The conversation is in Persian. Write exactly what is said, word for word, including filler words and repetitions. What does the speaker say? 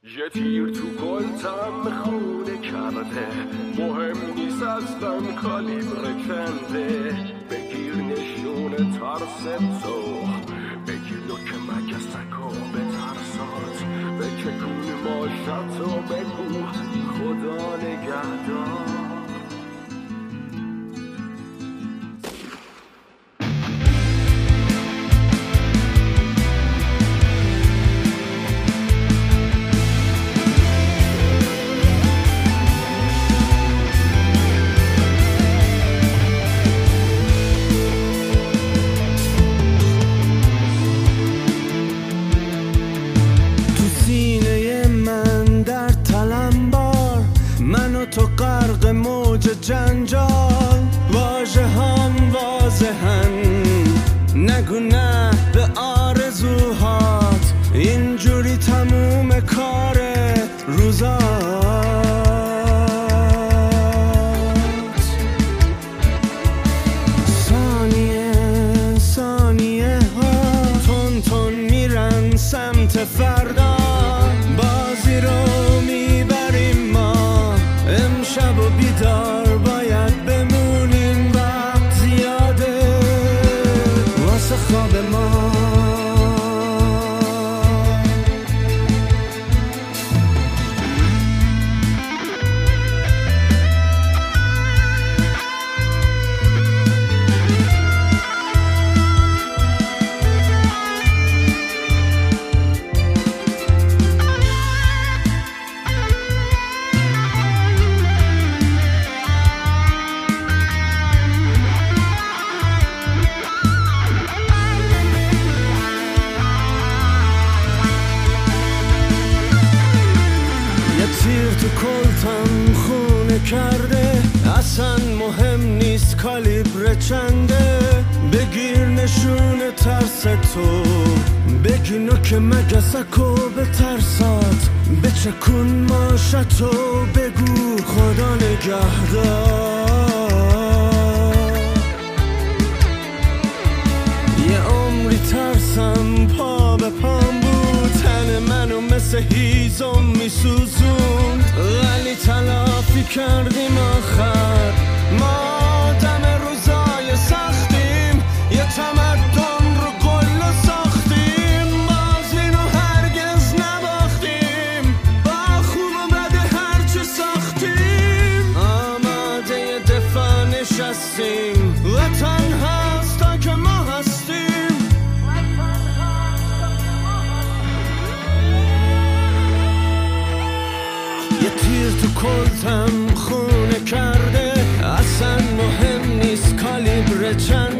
یه تیر تو کلتم خونه کرده، مهم نیست اصلا کالیبر کنده. بگیر نشون ترس تو، بگیر نوک مگسکو به ترسات، بککون ماشتو بگو خدا نگهدار. تو غرق موج جنجال، واژه هم واضحن، نگو نه به آرزوهات، اینجوری تموم کار روزات. ثانیه ثانیه ها تون تون میرن سمت فردا، بازی رو میبریم ما، امشب و بیدار باید بمونیم، وقت زیاده واسه خواب ما. تیر تو کلتم خونه کرده، اصلا مهم نیست کالیبر چنده. بگیر نشون ترس تو، بگی نوک مگسکو به ترسات، بچکون ماشتو بگو خدا نگهدار. یه عمری ترسم پا به پام بود، تن منو مثل هیزم میسوزون، ولی تلافی کردیم آخر. ما دم روزای سختیم، یه تمدن رو گل ساختیم، بازی رو هرگز نباختیم، با خوب و بد هرچی ساختیم، آماده دفاع نشستیم، وطن هست تا که ما هستیم. یه تیر تو کلتم خونه کرده، اصلا مهم نیست کالیبر چند